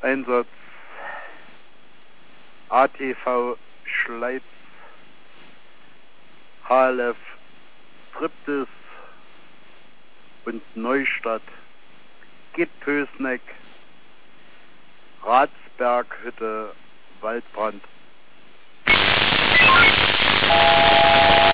Einsatz ATV Schleiz, HLF Triptis und Neustadt, Gittpösneck, Ratsberghütte, Waldbrand.